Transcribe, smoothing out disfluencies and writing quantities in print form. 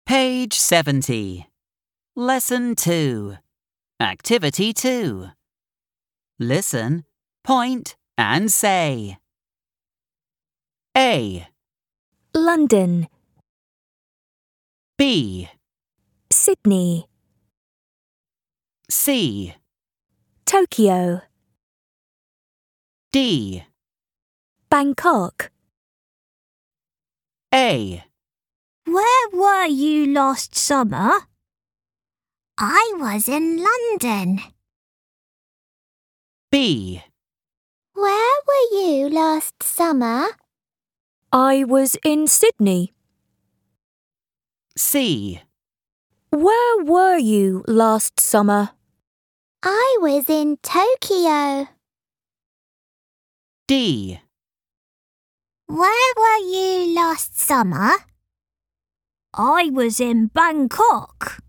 Page 70. Lesson 2. Activity 2. Listen, point, and say. A. London, B. Sydney, C. Tokyo, D. Bangkok. A. Where were you last summer? I was in London. B. Where were you last summer? I was in Sydney. C. Where were you last summer? I was in Tokyo. D. Where were you last summer? I was in Bangkok.